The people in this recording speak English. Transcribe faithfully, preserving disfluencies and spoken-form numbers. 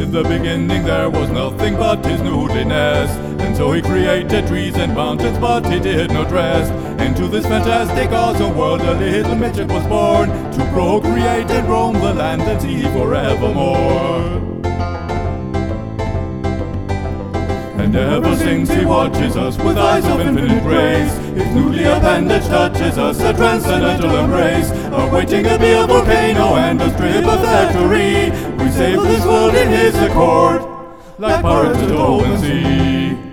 In the beginning there was nothing but his noodliness, and so he created trees and mountains, but he did not rest. Into this fantastic awesome world a little midget was born, to procreate and roam the land and sea forevermore. And ever since he watches us with eyes of infinite grace, his noodly appendage touches us, a transcendental embrace, awaiting a beer volcano and a strip of factory. We sail this world in his accord, like pirates at open sea.